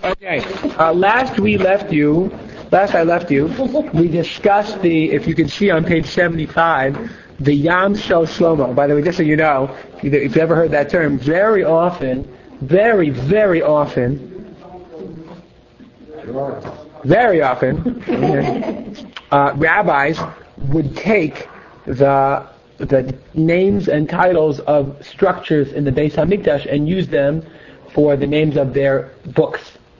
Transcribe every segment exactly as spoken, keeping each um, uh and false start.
Okay. Uh, last we left you, last I left you, we discussed the, if you can see on page seventy-five, the Yam Shel Shlomo. By the way, just so you know, if you, if you ever heard that term, very often, very, very often, very often, uh, rabbis would take the the names and titles of structures in the Beis Hamikdash and use them for the names of their books.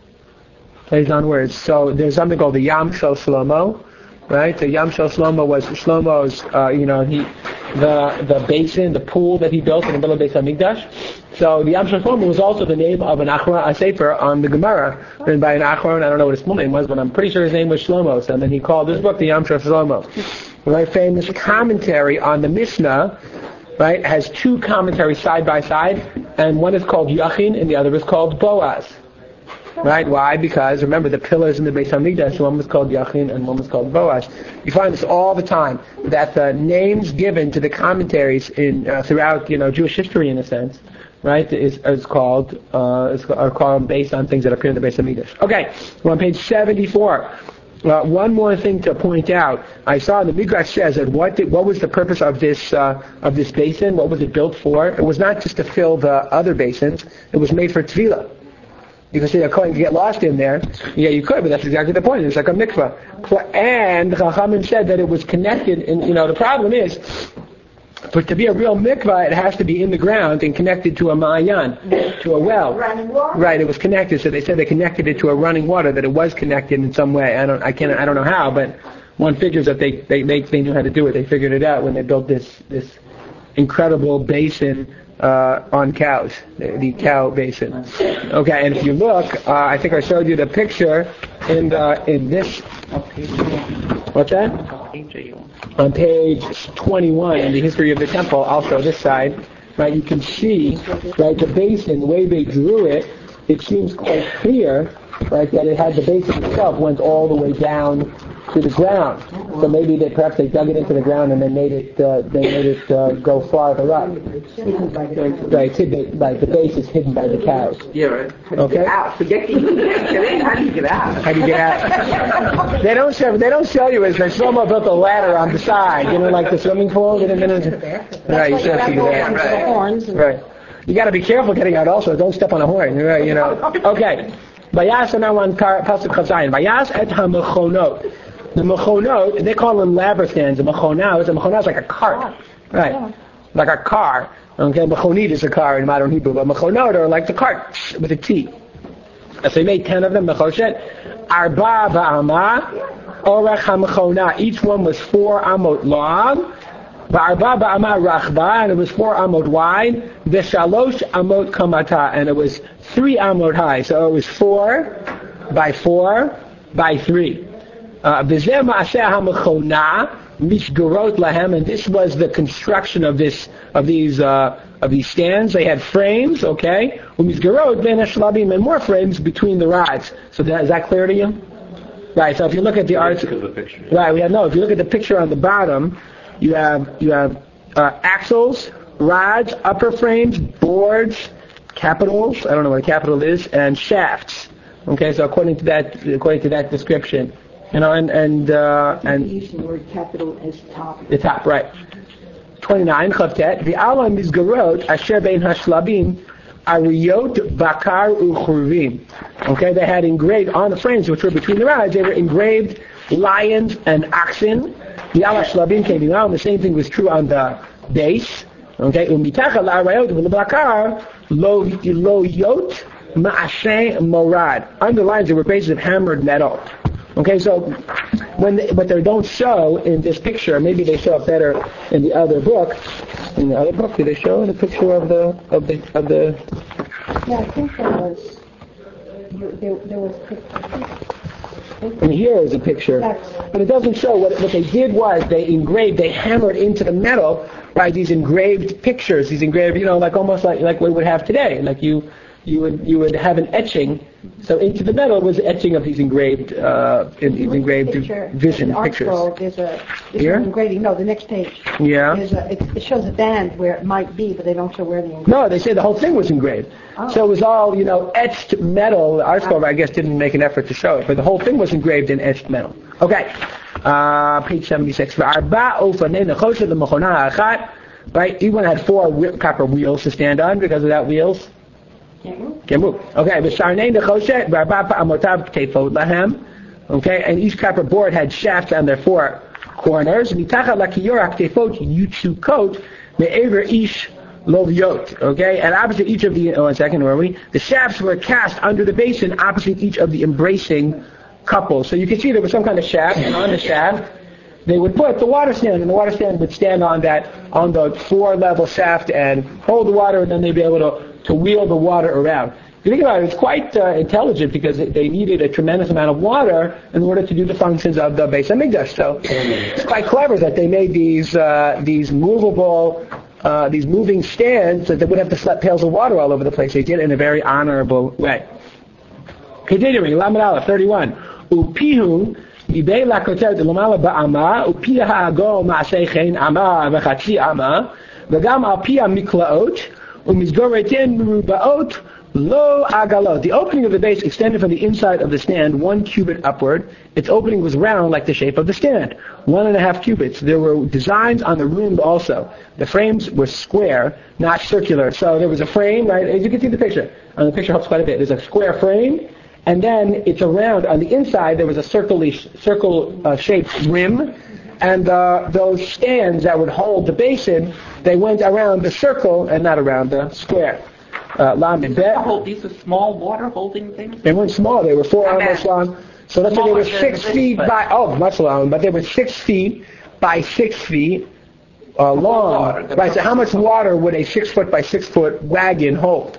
Plays on words. So there's something called the Yam Shel Shlomo, right? The Yam Shel Shlomo was Shlomo's, uh, you know, he, the the basin, the pool that he built in the middle of Beis Hamikdash. So the Yam Shel Shlomo was also the name of an Achron, a sefer on the Gemara, written by an Achron. I don't know what his full name was, but I'm pretty sure his name was Shlomo. And then he called this book the Yam Shel Shlomo. A very famous commentary on the Mishnah, right, has two commentaries side by side, and one is called Yachin and the other is called Boaz. Right? Why? Because remember the pillars in the Beis Hamikdash, one was called Yachin and one was called Boaz. You find this all the time, that the names given to the commentaries in uh, throughout, you know, Jewish history in a sense, right, is, is called uh, is, are called based on things that appear in the Beis Hamikdash. Okay, we're on page seventy-four. Uh, one more thing to point out. I saw the Midrash says that what did, what was the purpose of this uh, of this basin? What was it built for? It was not just to fill the other basins. It was made for tefillah. You can see a coin can get lost in there. Yeah, you could, but that's exactly the point. It's like a mikvah. And Chachamim said that it was connected. And you know, the problem is, for to be a real mikvah, it has to be in the ground and connected to a ma'ayan, to a well. Running water. Right, it was connected. So they said they connected it to a running water. That it was connected in some way. I don't, I can't, I don't know how, but one figures that they they they, they knew how to do it. They figured it out when they built this this incredible basin. Uh, on cows, the, the cow basin. Okay, and if you look, uh, I think I showed you the picture in the, in this. What's that? On page twenty-one in the history of the temple, also this side, right? You can see, right, the basin, the way they drew it. It seems quite clear, right, that it had the basin itself went all the way down to the ground. So maybe they perhaps they dug it into the ground and they made it uh, they made it uh, go farther up. Right, it's hidden, like the base is hidden by the cows. Yeah, right. Okay. Get out. Forget you get in. How do you get out? How do you get out? they don't show they don't show you as they Shlomo built a ladder on the side, you know, like the swimming pool. Right, you still have to do that. Right. Right. You got to be careful getting out. Also, don't step on a horn. Right, you know. Okay. Vayas now on pasuk Chazayin. Vayas et hamechonot. The mechonot, they call them labrastans. The mechonah is a mechonah is like a cart, right? Like a car. Okay, mechonit is a car in modern Hebrew, but mechonot are like the cart with a T. So they made ten of them. Mechoshet, arba ba'ama, orech hamechonah. Each one was four amot long. Ba'arba ba'ama rachba, and it was four amot wide. V'shalosh amot kamata, and it was three amot high. So it was four by four by three. Uh, and this was the construction of this of these uh, of these stands. They had frames, okay, and more frames between the rods. So that, is that clear to you? Right. So if you look at the art, right, we have no. If you look at the picture on the bottom, you have you have uh, axles, rods, upper frames, boards, capitals. I don't know what a capital is, and shafts. Okay. So according to that, according to that description. You know, and and uh, and using the word capital as top. The top, right? Twenty-nine. Chavtet. The alam is garot asher bein hashlabim ariyot bakar uchurvim. Okay, they had engraved on the frames which were between the rods. They were engraved lions and oxen. The ala shlabim came down. The same thing was true on the base. Okay, umitachal arayot v'lebakar lo lo yot ma'aseh morad. On the lines there were bases of hammered metal. Okay, so when they, what they don't show in this picture, maybe they show it better in the other book. In the other book, did they show the picture of the of the of the? Yeah, I think there was. There, there was. And here is a picture, but it doesn't show what what they did was they engraved, they hammered into the metal, right? These engraved pictures, these engraved, you know, like almost like like we would have today, like you you would you would have an etching. So into the metal was etching of these engraved, uh, in, these engraved Picture, vision the art pictures. scroll, there's a, there's Here? an engraving, no, the next page. Yeah. There's a, it, it shows a band where it might be, but they don't show where the engraving. No, they say the whole thing was engraved. Oh. So it was all, you know, etched metal. Our scholar, I guess, didn't make an effort to show it, but the whole thing was engraved in etched metal. Okay. Uh, page seventy-six. Right, each one had four whe- copper wheels to stand on. Because without wheels, Can't move. can't move. Okay, v'sharnei nechoshet v'arba pa'amotav tefot lahem. Okay, and each copper board had shafts on their four corners. Mitachat lakiyor tefot yutzukot me'ever ish loviot. Okay, and opposite each of the, oh, one second, where are we? The shafts were cast under the basin opposite each of the embracing couples. So you can see there was some kind of shaft, and on the shaft, they would put the water stand, and the water stand would stand on that, on the floor-level shaft and hold the water, and then they'd be able to, to wheel the water around. If you think about it, it's quite uh, intelligent because they needed a tremendous amount of water in order to do the functions of the Beis Hamikdash. So it's quite clever that they made these uh, these movable, uh, these moving stands that they wouldn't have to slap pails of water all over the place. They did it in a very honorable way. Continuing, Lamed Aleph, thirty-one. Upihu Ibei lakoter de lamala ba'ama upia ha'agol ma'asei chen ama v'chatzi ama v'gam al pia miklaot umizgoretin merubaot lo agalot. The opening of the base extended from the inside of the stand one cubit upward. Its opening was round like the shape of the stand, one and a half cubits. There were designs on the rim also. The frames were square, not circular. So there was a frame, right? As you can see the picture. And the picture helps quite a bit. There's a square frame, and then it's around, on the inside there was a circle-shaped circle, uh, shaped rim, and uh, those stands that would hold the basin, they went around the circle and not around the square. Uh, Lamed Bet. Hold, these are small water holding things? They weren't small, they were four How arms bad? long. So let's say they were Smaller six than feet this, by, oh, much long, but they were six feet by six feet uh, long. water. Right, so how much water would a six foot by six foot wagon hold?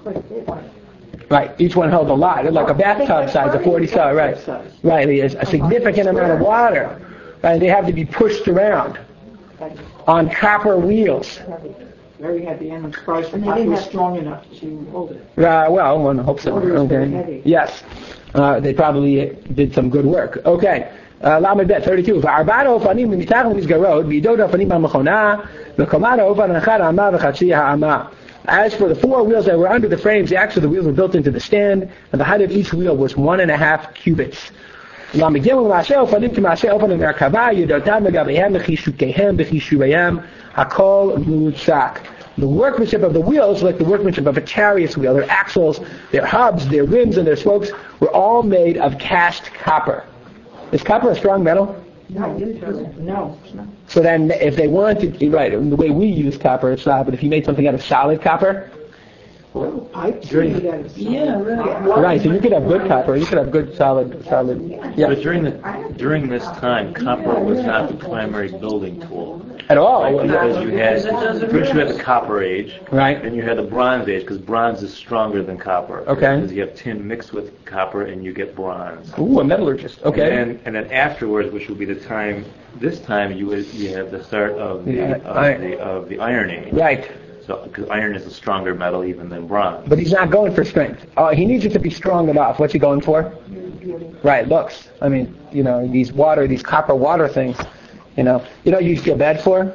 Right, each one held a lot, like a bathtub size, a forty size, right. Right, it's a significant amount of water. Right, they have to be pushed around on copper wheels. Very heavy, and I'm surprised the And they copper didn't was have- strong enough to hold it. Uh, well, one hopes so. Water is very Okay. heavy. Yes, uh, they probably did some good work. Okay. Lamed Bet, thirty-two. V'arba'at ha'ofanim mitach l'mizgarot v'yidot ha'ofanim ha'mechona v'komat ha'ofan echad ha'ama v'chatzi ha'ama. As for the four wheels that were under the frames, the axle of the wheels were built into the stand, and the height of each wheel was one and a half cubits. Lamed Gimel Ma'aseh ofanim k'ma'aseh ofanim merkava yidotam v'gabehem v'chishukehem v'chishurayim hakol mutzak. The workmanship of the wheels, like the workmanship of a chariot's wheel, their axles, their hubs, their rims, and their spokes, were all made of cast copper. Is copper a strong metal? No, no, it's not. So then, if they wanted, right, the way we use copper, it's not, but if you made something out of solid copper, Little pipes During- made out of Yeah, really. right, so you could have good copper, you could have good solid, solid, But yeah, during the during this time, copper was not the primary building tool. at all. Because you had first you had the Copper Age, Right. then you had the Bronze Age, because bronze is stronger than copper. Okay. Because you have tin mixed with copper, and you get bronze. Ooh, a metallurgist, okay. And then, and then afterwards, which will be the time, this time you would you have the start of the Yeah, of iron. the of the Iron Age. Right, So because iron is a stronger metal even than bronze. but he's not going for strength. Uh, he needs it to be strong enough. What's he going for? Right, looks. I mean, you know, these water, these copper water things, you know. You know what you feel bad for?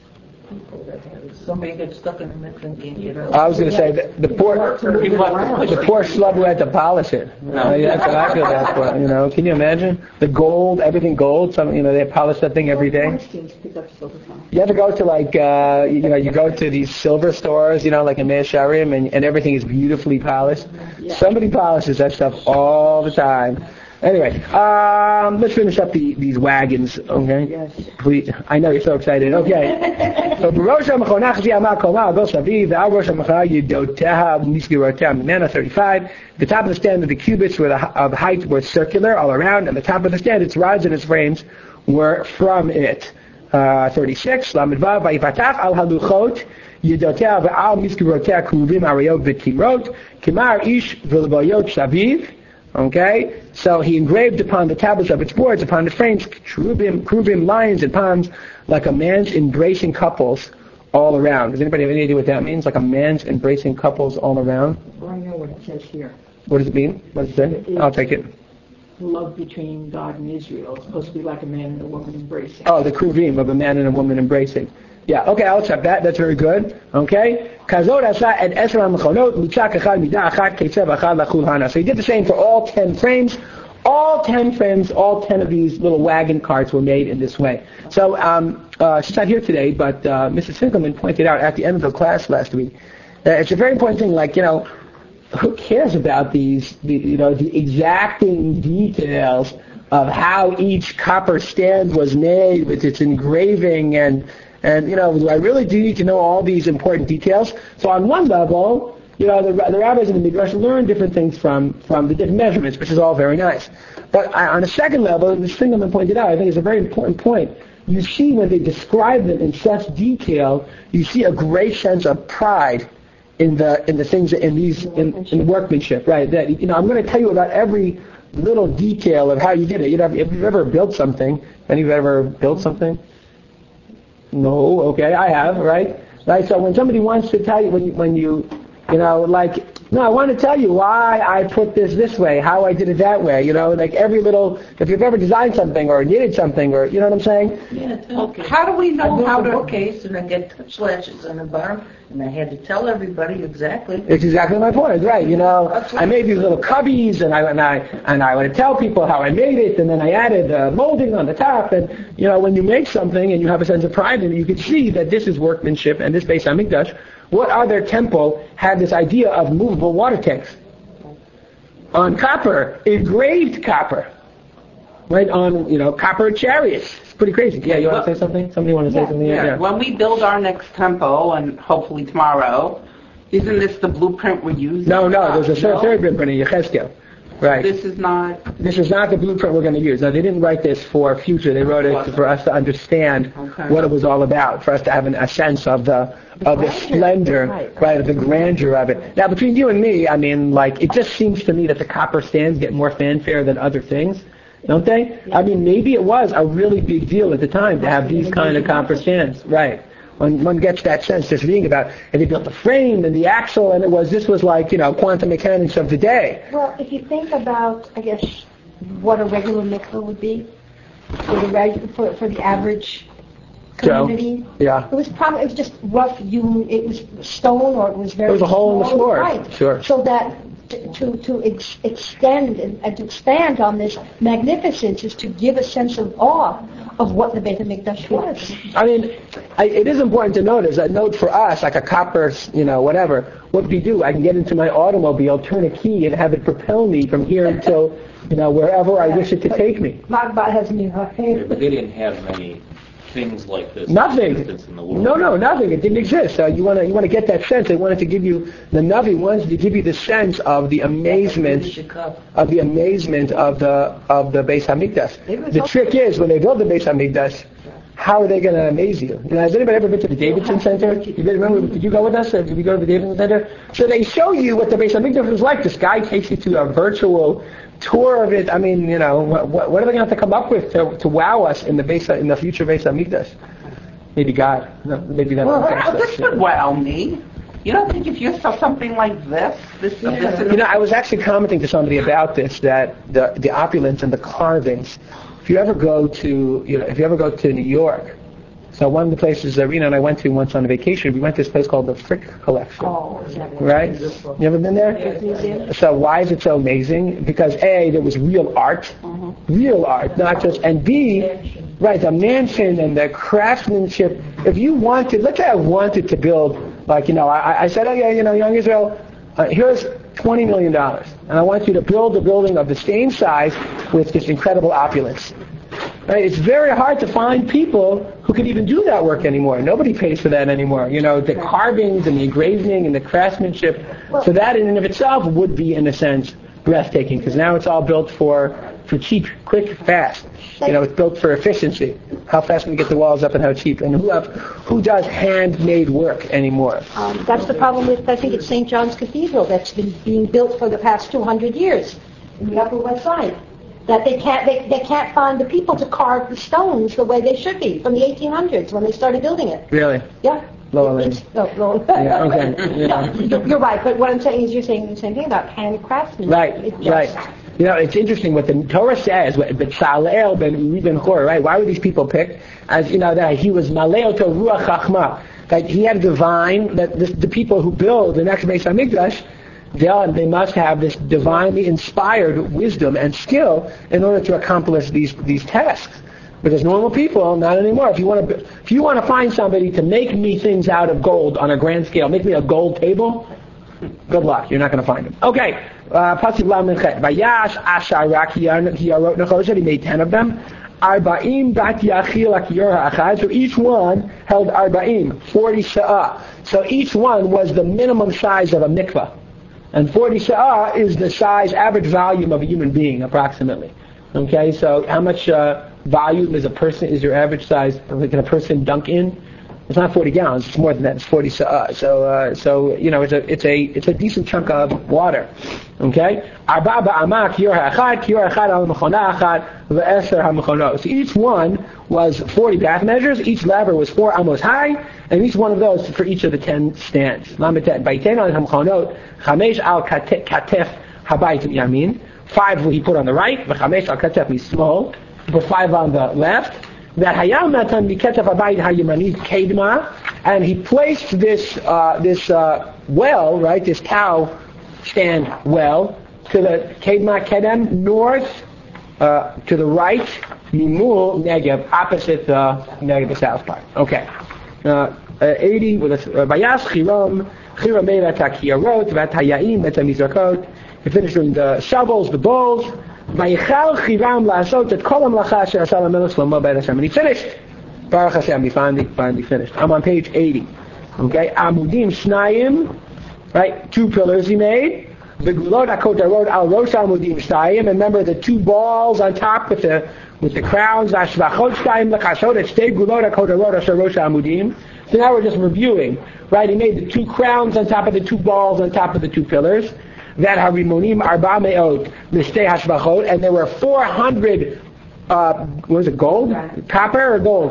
Somebody gets stuck in the mix and can't get out. I was going to say, the, the poor the poor schlub who had to polish it. Uh, yeah, that's what I feel bad for, you know. Can you imagine? The gold, everything gold, some, you know, they polish that thing every day. Weinstein's picked up silver from. You ever go to like, uh, you know, you go to these silver stores, you know, like in Mea Shearim, and, and everything is beautifully polished. Somebody polishes that stuff all the time. Anyway, um, let's finish up the, these wagons, okay? Yes. Please, I know you're so excited. Okay. So, Rosh HaMechonah Chzi Ama Koma Agol Saviv, the Rosh HaMechonah Yidoteha Nisgiroteha Mimena thirty-five. The top of the stand of the cubits were the, of height were circular all around, and the top of the stand, its rods and its frames were from it. Uh, thirty-six. Lamed Vav Vayipatach Al Haluchot Yidoteha Ve'al Nisgiroteha Kruvim Ariyot V'Kimrot Kimar Ish V'Lebayot Saviv. Okay, so he engraved upon the tablets of its boards, upon the frames, cherubim, cherubim, lions, and palms, like a man's embracing couples all around. Does anybody have any idea what that means? Like a man's embracing couples all around? Well, I know what it says here. What does it mean? What does it say? I'll take it. Love between God and Israel. It's supposed to be like a man and a woman embracing. Oh, the kruvim of a man and a woman embracing. Yeah, okay, I'll accept that. That's very good. Okay? Kazod asa et esra mechonot mitzak echad midah achat ketzev achad lachul hana. So he did the same for all ten frames. All ten frames, all ten of these little wagon carts were made in this way. So um, uh, she's not here today, but uh, Missus Finkelman pointed out at the end of the class last week that it's a very important thing. Like, you know, who cares about these, the, you know, the exacting details of how each copper stand was made with its engraving and, and you know, do I really do need to know all these important details? So on one level, you know, the, the rabbis in the Midrash learn different things from, from the different measurements, which is all very nice. But I, on a second level, this Finkelman pointed out, I think it's a very important point. You see when they describe them in such detail, you see a great sense of pride in the in the things in these in, in workmanship, right? That, you know, I'm going to tell you about every little detail of how you did it. You know, if you've ever built something, any of you ever built something? No, okay, I have, right? Right. So when somebody wants to tell you when you, when you You know, like, no, I want to tell you why I put this this way, how I did it that way. You know, like every little, if you've ever designed something or knitted something or, you know what I'm saying? Yeah, Okay. how do we know how built a to... bookcase and I get touch lashes on the bottom, and I had to tell everybody exactly. It's exactly my point, right? You know, I made these little cubbies, and I and I and I would tell people how I made it, and then I added uh, molding on the top. And you know, when you make something and you have a sense of pride in it, you can see that this is workmanship, and this Beis Hamikdash. What other temple had this idea of movable water tanks on copper, engraved copper, right on, you know, copper chariots? It's pretty crazy. Yeah, you want to say something? Somebody want to say Yeah. something? Yeah. When we build our next temple, and hopefully tomorrow, isn't this the blueprint we're using? No, no, there's a No? third blueprint in Yechezkel. Right. This is not... This is not the blueprint we're going to use. Now, they didn't write this for future. They wrote it for us to understand Okay. what it was all about, for us to have an, a sense of the of the splendor, Right. right, of the grandeur of it. Now, between you and me, I mean, like, it just seems to me that the copper stands get more fanfare than other things, don't they? I mean, maybe it was a really big deal at the time to have these kind of copper stands, right? One, one gets that sense just reading about, and they built the frame and the axle, and it was, this was like, you know, quantum mechanics of the day. Well, if you think about, I guess, what a regular mikveh would be for the reg- for, for the average Joe? community, Yeah. it was probably it was just rough hewn. It was stone, or it was very. There was a hole in the small, floor. right? Sure. So that to to, to ex- extend and, and to expand on this magnificence is to give a sense of awe of what the Beit HaMikdash was. I mean, I, it is important to notice that note for us, like a copper, you know, whatever. What do we do? I can get into my automobile, turn a key, and have it propel me from here until, you know, wherever I wish it to take me. Magba has me. Yeah, but they didn't have many things like this. Nothing. In existence in the world. No, no, nothing. It didn't exist. So you want to you want to get that sense. They wanted to give you, the Navi wanted to give you the sense of the amazement of the amazement of the of the Beis Hamikdash. The trick is when they build the Beis Hamikdash, how are they going to amaze you? You know, has anybody ever been to the Davidson Center? You did, remember? Did you go with us? Or did you go to the Davidson Center? So they show you what the Beis Hamikdash was like. This guy takes you to a virtual tour of it. I mean, you know, what, what are they going to have to come up with to, to wow us in the Beis, in the future Beis Hamikdash? Maybe God. No, maybe that. Well, okay, well, so, this yeah. would wow me. You don't think if you saw something like this, this, this in You know, I was actually commenting to somebody about this, that the the opulence and the carvings. If you ever go to, you know, if you ever go to New York, so one of the places that Rena and I went to once on a vacation, we went to this place called the Frick Collection. Oh, exactly. Right? You ever been there? Museum. So why is it so amazing? Because A, there was real art, real art, not just, and B, right, the mansion and the craftsmanship. If you wanted, let's say I wanted to build, like, you know, I, I said, oh yeah, you know, Young Israel, uh, here's twenty million dollars, and I want you to build a building of the same size with this incredible opulence. Right? It's very hard to find people who can even do that work anymore. Nobody pays for that anymore. You know, the carvings and the engraving and the craftsmanship. So that in and of itself would be, in a sense, breathtaking, because now it's all built for, for cheap, quick, fast. You know, it's built for efficiency. How fast can we get the walls up and how cheap? And who have, who does handmade work anymore? Um, that's the problem with, I think it's Saint John's Cathedral that's been being built for the past two hundred years in the Upper West Side. That they can't, they, they can't find the people to carve the stones the way they should be from the eighteen hundreds when they started building it. Really? Yeah. Lo Aleinu. It's- No, no. Yeah, okay, yeah. No, you're, you're right, but what I'm saying is you're saying the same thing about handcraftsmanship. Right, It just- right. You know, it's interesting what the Torah says, what Betzalel ben Uri ben Hur, right? Why were these people picked? As you know, that he was Maleo to Ruach Chachma. That he had divine, that this, the people who build the next Beis HaMikdash, they, they must have this divinely inspired wisdom and skill in order to accomplish these these tasks. Because normal people, not anymore. If you want to, if you want to find somebody to make me things out of gold on a grand scale, make me a gold table, good luck. You're not going to find them. Okay. Pasuk Lamed Chet. Vayash Ashar Rak Yarot Nechoshet. He made ten of them. Arba'im Bat Yachil Akiyora Achad. So each one held Arba'im, forty Sha'ah. So each one was the minimum size of a mikvah. And forty Sha'ah is the size, average volume of a human being, approximately. Okay, so how much uh, volume is a person, is your average size, can a person dunk in? It's not forty gallons, it's more than that, it's forty sa'ah. So, uh, so, you know, it's a, it's a, it's a decent chunk of water. Okay? Arba ba'amak kiyor ha'achad, kiyor ha'achad al mechona achad, ve'eser ha'mechonot. So each one was forty bath measures, each laver was four amos high, and each one of those for each of the ten stands. Lametet, ba'iten al ha'mechonot, chamesh al katef habayit yamin, five he put on the right, v'chamesh al katef mismol, he put five on the left, that Hayam Natan Miketaf Abayit Hayimani Kedma, and he placed this uh, this uh, well, right, this cow stand well, to the Kedma Kedem, north, uh, to the right, Mimul Negev, opposite the Negev, the south part. Okay. Uh, eighty, Bayas Chiram, Chiram Meira Takiyarot, Vat Hayayim, Vat Mizrakot. He finished doing the shovels, the bowls. Vayichal Chiram La'asot et Kol HaMlacha Asher Asa LaMelech Shlomo Beit Hashem. And he finished. Baruch Hashem, he finally, finally finished. I'm on page eighty. Okay, Amudim Shnayim, right? Two pillars he made. The Gulot HaKotarot Al Rosh Amudim Shnayim. Remember the two balls on top with the with the crowns. Ashvachot Shnayim L'Chashot Et Shtei Gulot HaKotarot Asher Rosh Amudim. So now we're just reviewing, right? He made the two crowns on top of the two balls on top of the two pillars. That harimonim arba meot mishtei hashbachot, and there were four hundred. Uh, what was it? Gold, copper, or gold?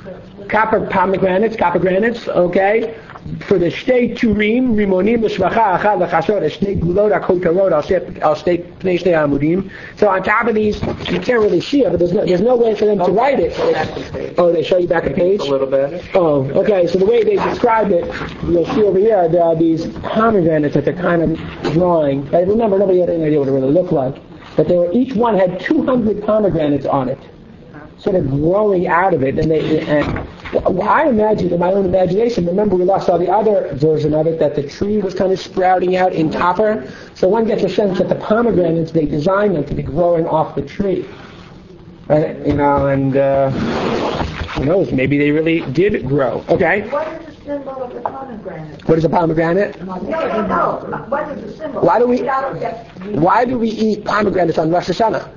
Copper pomegranates, copper granites. Okay, for the shtei turim rimonim l'shvacha achad l'chashot shtei gulot hakotarot al shtei pnei shtei amudim. So on top of these, you can't really see it, but there's no, there's no way for them to write it. Oh, they show you back a page. A little better. Oh, okay. So the way they describe it, you'll see over here, there are these pomegranates that they're kind of drawing. Right? Remember, nobody had any idea what it really looked like. But they were, each one had two hundred pomegranates on it, sort of growing out of it. And they, and I imagined in my own imagination, remember we lost all the other version of it, that the tree was kind of sprouting out in copper. So one gets a sense that the pomegranates, they designed them to be growing off the tree. Right? You know, and uh, who knows, maybe they really did grow. Okay. What is the symbol of the pomegranate? What is a pomegranate? No, no, no. What is the symbol? Why do we, why do we eat pomegranates on Rosh Hashanah?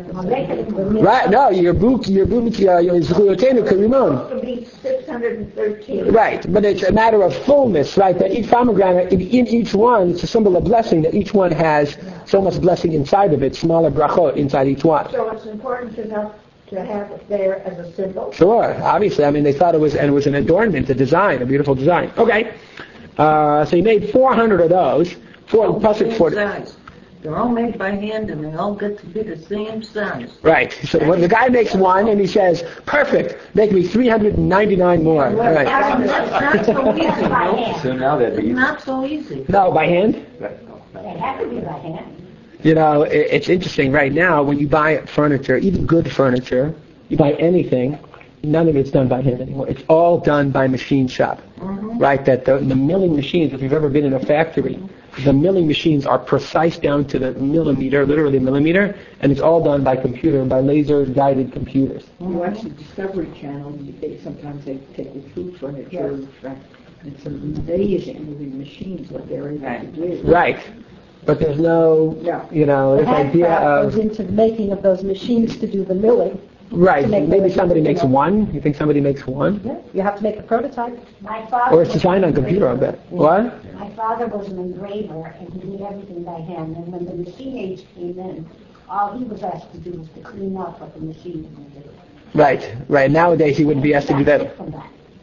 Right, no, your book, your book, your Zechuyotenu Karimon. Be six hundred thirteen. Right, but it's a matter of fullness, right? That each pomegranate, in, in each one, it's a symbol of blessing. That each one has so much blessing inside of it, smaller brachot inside each one. So it's important enough to have it there as a symbol. Sure, obviously. I mean, they thought it was, and it was an adornment, a design, a beautiful design. Okay, uh, so he made four hundred of those. Four, plus it's four. Size. They're all made by hand, and they all get to be the same size. Right. So when the guy makes one, and he says, "Perfect, make me three hundred ninety-nine more." All right. That's not so easy, no. So now that'd be It's not so easy. No, by hand. They have to be by hand. You know, it, it's interesting right now when you buy furniture, even good furniture, you buy anything, none of it's done by hand anymore. It's all done by machine shop. Mm-hmm. Right? That the, the milling machines, if you've ever been in a factory, the milling machines are precise down to the millimeter, literally millimeter, and it's all done by computer, by laser-guided computers. You watch the Discovery Channel, they sometimes they take the food furniture. It's amazing moving machines what they're able to do. Right. But there's no, Yeah. you know, The this idea handcraft goes of... into the making of those machines to do the milling. Right. to make Maybe those, somebody you makes know. one. You think somebody makes one? Yeah, you have to make a prototype. My father Or it's was designed on an computer, I engraver. bet. What? My father was an engraver, and he did everything by hand. And when the machine age came in, all he was asked to do was to clean up what the machine was doing. Right. Right. Nowadays he wouldn't be asked to do that. From that.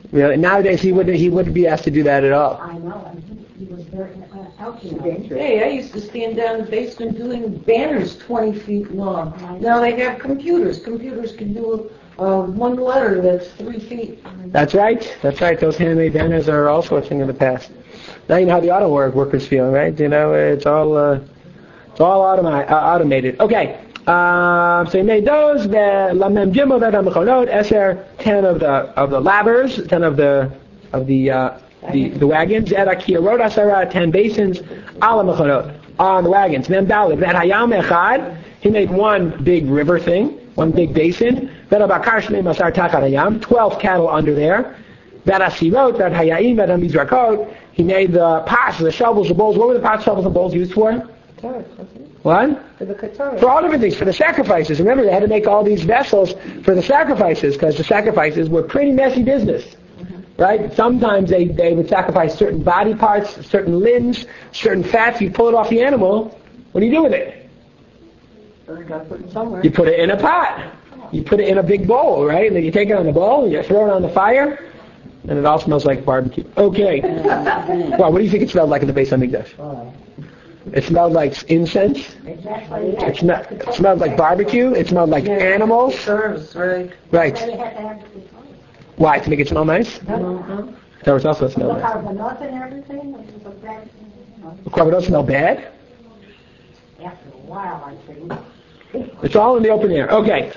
Really? Nowadays he wouldn't he wouldn't be asked to do that at all. I know, and he, he was very uh, out here. Dangerous. Hey, I used to stand down in the basement doing banners twenty feet long. Now they have computers. Computers can do uh, one letter that's three feet. That's right. That's right. Those handmade banners are all sorts of things in the past. Now you know how the auto work workers feel, right? You know, it's all uh, it's all automi- uh, automated. Okay. Um, so he made those. The lamem gimel that amechonot eser ten of the of the ladders, ten of the of the uh, the, the wagons. Ed akiyarot asara, ten basins. Ala mechonot on the wagons. Mem daled that hayam echad. He made one big river thing, one big basin. That abakar shnei masar tachat hayam. Twelve cattle under there. That asirot, that hayaim, that amizrakot. He made the pots, the shovels, the bowls. What were the pots, shovels, and bowls used for? What? For the Qatar. For all different things, for the sacrifices. Remember, they had to make all these vessels for the sacrifices, because the sacrifices were pretty messy business. Mm-hmm. Right? Sometimes they, they would sacrifice certain body parts, certain limbs, certain fats. You pull it off the animal. What do you do with it? You gotta put it somewhere. You put it in a pot. You put it in a big bowl, right? And then you take it on the bowl, and you throw it on the fire, and it all smells like barbecue. Okay. Well, what do you think it smelled like in the Beis Hamikdash? Oh. It smelled like incense. Exactly. It, sm- it smelled like barbecue. It smelled like animals. Serves, right? Right. They had to have it. Why? To make it smell nice? Mm-hmm. That was also smell The nice. carbonate and everything, it was a bad, you know, The carbonates smell bad? after a while, I think. It's all in the open air. Okay.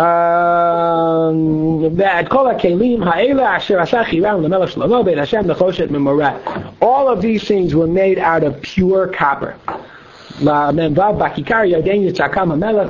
Um, that kol hakelim ha'ela asher asa chiram lemelech Shlomo ben Hashem nechoshet memorat. All of these things were made out of pure copper. La memvav bakikar yodein yitzakam hamelech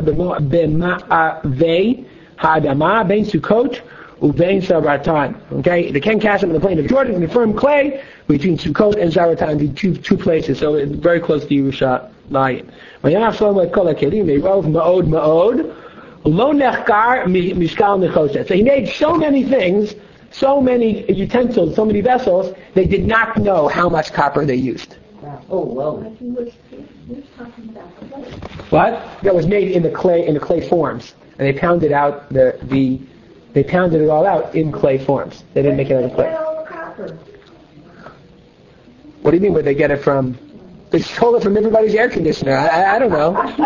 b'ma'avei ha'adama ben Sukkot uvein Zaratan. Okay, the king cast him in the plain of Jordan in the firm clay between Sukkot and Zaratan, the two two places. So it's very close to Yerushalayim. Vayanav Shlomo et kol hakelim meirov ma'od ma'od. Lo nechkar mishkal nechoshet. So he made so many things, so many utensils, so many vessels, they did not know how much copper they used. Oh, well. He was, he was talking about the place. What? That was made in the clay in the clay forms, and they pounded out the the they pounded it all out in clay forms. They didn't make it out of Where clay. did they get all the copper? What do you mean? Where they get it from? They stole it from everybody's air conditioner. I, I, I don't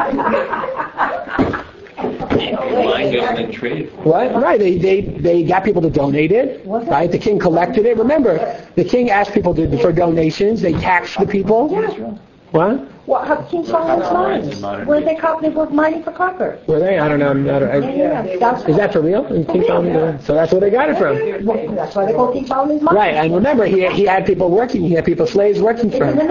know. Mind government trade. What? Right. They, they they got people to donate it. Right. The king collected it. Remember, the king asked people to, for donations. They taxed the people. What? Well, how King Solomon's mines? Where they cop- they were mining for copper. Were they? I don't know. I don't, I, Yeah, yeah, yeah. is that for real? In King Solomon? So that's where they got it from. Well, that's why they call King Solomon's mines. Right. And remember, he he had people working. He had people slaves working It's for in the him.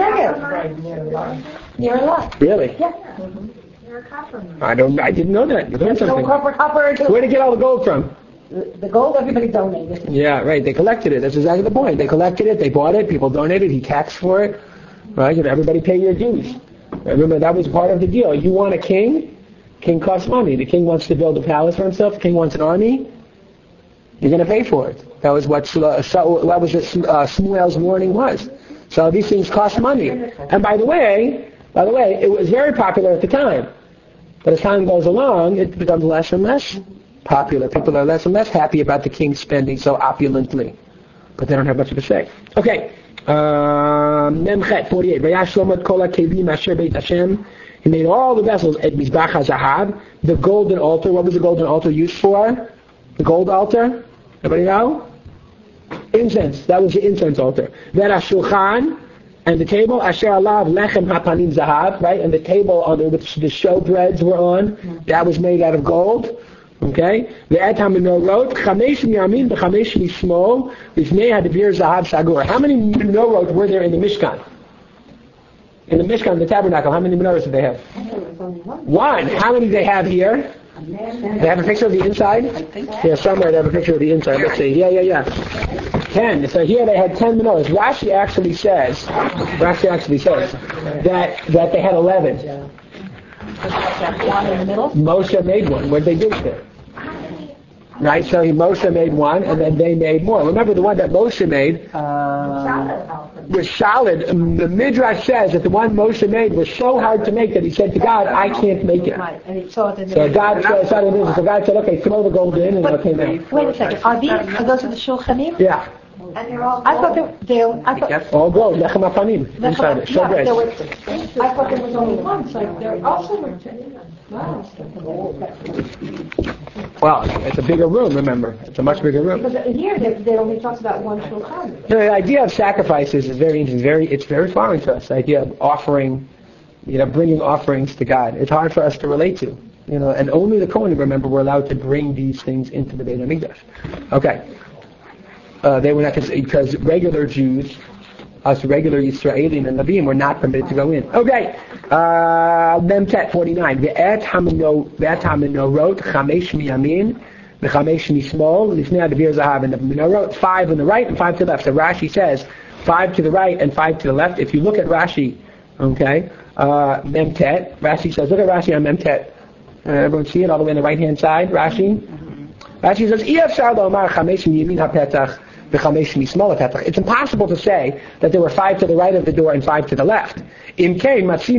Negev. Near a lot. Really? Yeah. They're a copper mine. I don't. I didn't know that. You learned No something. copper, copper. Where did they get all the gold from? The the gold, everybody donated. Yeah, right. They collected it. That's exactly the point. They collected it. They bought it. People donated. He taxed for it. Right? And everybody pay your dues. Remember, that was part of the deal. You want a king? King costs money. The king wants to build a palace for himself. The king wants an army. You're going to pay for it. That was what uh, so, that was what uh, Shmuel's warning was. So these things cost money. And by the way, by the way, it was very popular at the time. But as time goes along, it becomes less and less popular. People are less and less happy about the king spending so opulently. But they don't have much of a say. Okay. Um, Memchet forty-eight. Vayash Shlomo kol hakelim asher beit Hashem. He made all the vessels at Mizbach HaZahav. The golden altar. What was the golden altar used for? The gold altar? Everybody know? Incense. That was the incense altar. Then Ashulchan and the table. Asher alav lechem hapanim zahav. Right? And the table on which the showbreads were on. That was made out of gold. Okay? The etam menorot, chamesh miyamin b'chamesh mishmol, b'fnei hadivir zahav sagur. How many menorot were there in the Mishkan? In the Mishkan, the tabernacle, how many menorahs did they have? One. How many do they have here? They have a picture of the inside? Yeah, somewhere they have a picture of the inside. Let's see. Yeah, yeah, yeah. Ten. So here they had ten menorahs. Rashi actually says, Rashi actually says that that they had eleven. One in the middle. Moshe made one. What did they do with it? Right, so he, Moshe made one, and then they made more. Remember, the one that Moshe made uh, was solid. Um, The Midrash says that the one Moshe made was so hard to make that he said to God, "I can't make it." Right, and he saw it in the So God said, so God said, "Okay, throw the gold in," and it came out. Wait a second. Are these, are those are the shulchanim? Yeah. And they're all. I thought they, they, I thought, Yes. All gold, lechem apanim, inside it, yeah, showbread. there was, I thought there was only one, so there also were ten. Wow. Well, it's a bigger room, remember. It's a much bigger room. Because here, they, they only talks about one shulchan. You know, the idea of sacrifices is very interesting. Very, it's very foreign to us. The idea of offering, you know, bringing offerings to God. It's hard for us to relate to. You know, and only the Kohanim, remember, were allowed to bring these things into the Beit HaMikdash. Okay. Uh, they were not considered, because regular Jews, us regular Yisraelim and Levim, were not permitted to go in. Okay. Uh, Memtet forty-nine. Ve'et hamino, ve'et haminorot, chamesh miyamin, ve'chamesh mismol, lifnei adavir zahav, and the menorot, five on the right and five to the left. So Rashi says, five to the right and five to the left. If you look at Rashi, okay, uh, Memtet, Rashi says, look at Rashi on Memtet. Uh, everyone see it all the way on the right-hand side, Rashi? Mm-hmm. Rashi says, it's impossible to say that there were five to the right of the door and five to the left. Because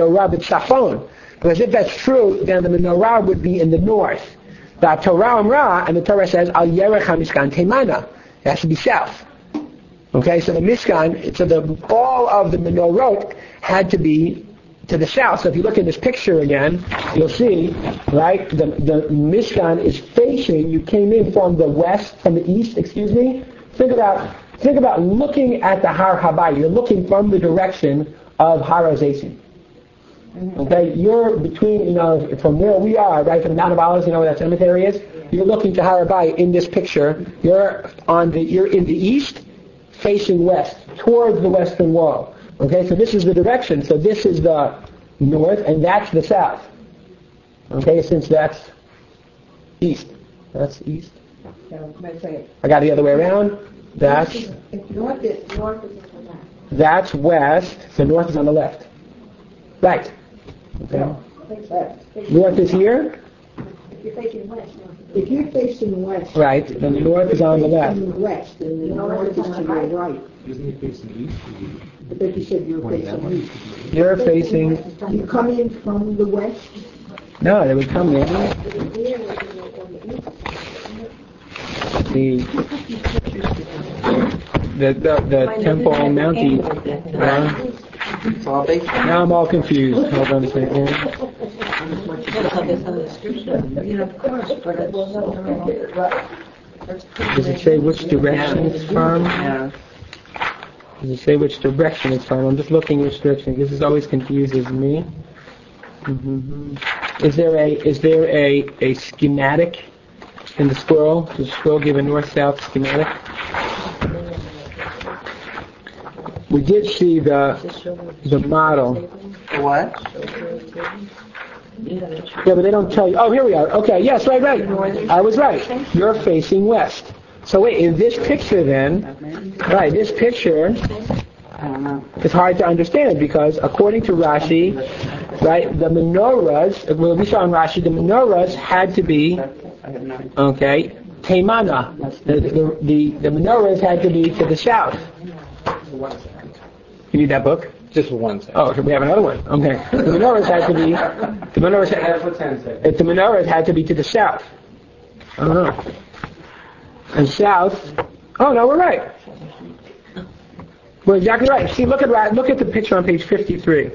if that's true, then the menorah would be in the north. The Torah Amra, and the Torah says, Al Yerech HaMishkan Teimana. It has to be south. Okay, so the Mishkan, so the, all of the menorot had to be to the south. So if you look at this picture again, you'll see, right, the, the Mishkan is facing, you came in from the west, from the east, excuse me. Think about, think about looking at the Har Habayit. You're looking from the direction of Har HaZeitim. Okay, you're between, you know, from where we are, right, from the Mount of Olives, you know where that cemetery is? You're looking to Har Habayit in this picture. You're on the, you're in the east, facing west, towards the western wall. Okay, so this is the direction. So this is the north, and that's the south. Okay, since that's east. That's east. I got it the other way around. That's North is, north is on the left. that's west. So north is on the left. Right. Okay. North is here. If you're facing west, no. If you're facing west. Right. Then the north is on the left. Facing west, and the north is to your right. Isn't he facing east? I thought you said you were facing east. You're facing. You come in from the west. No, they would come in. The the the, the temple on Mount East. Uh, It's all based on. now I'm all confused. Hold on a second. You know, of course, but it's Does it say which direction it's from? Yeah. Does it say which direction it's from? I'm just looking which direction. This is always confuses me. Mm-hmm. Is there a is there a, a schematic in the scroll? Does the scroll give a north-south schematic? We did see the the model. The what? Yeah, but they don't tell you. Oh, here we are. Okay, yes, right, right. I was right. You're facing west. So wait, in this picture then, right, this picture I don't know. is hard to understand because according to Rashi, right, the menorahs, well, we saw in Rashi, the menorahs had to be, I have no idea. okay, Teimana. The, the, the, the menorahs had to be to the south. You need that book? Just one second. Oh, so we have another one. Okay. The menorahs had to be, the menorahs had, That's what Sam said. if the menorahs had to be to the south. I don't know. And south, oh no, we're right. We're exactly right. See, look at look at the picture on page fifty-three.